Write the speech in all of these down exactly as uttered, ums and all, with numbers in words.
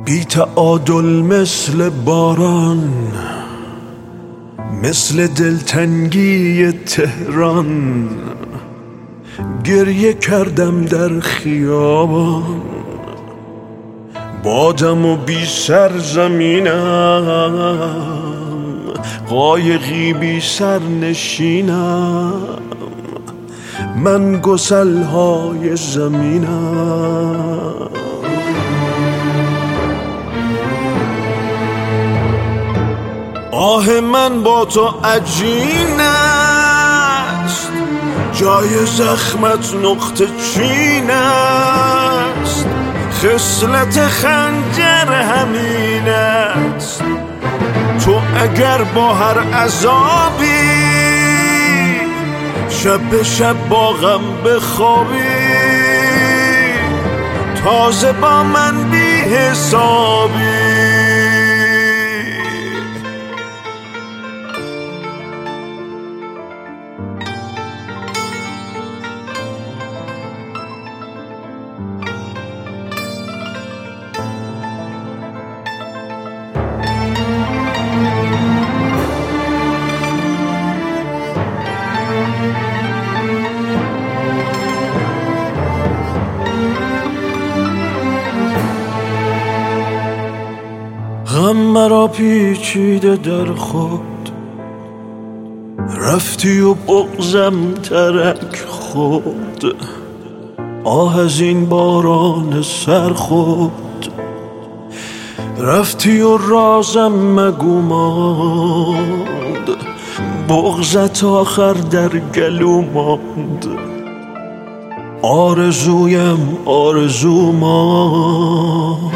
بی تعادل مثل باران، مثل دلتنگی تهران. گریه کردم در خیابان، بادم و بی سرزمینم، قایقی بی سر نشینم، من گسلهای زمینم. آه من با تو عجین است، جای زخمت نقطه چین است، خصلت خنجر همین است. تو اگر با هر عذابی شب به شب با غم بخوابی، تازه با من بی حسابی. غم مرا پیچیده در خود، رفتی و بغضم ترک خود. آه از این باران سر خود، رفتی و رازم مگو ماند، بغضت آخر در گلو ماند. آرزویم آرزو ماند.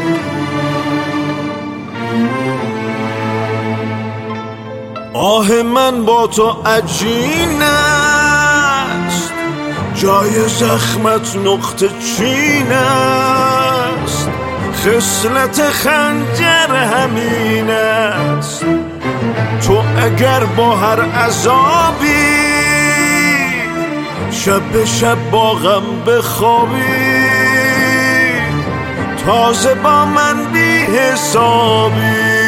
آه من با تو عجین است، جای زخمت نقطه چین است، خصلت خنجر همین است. تو اگر با هر عذابی شب به شب با غم بخوابی، تازه با من بی حسابی.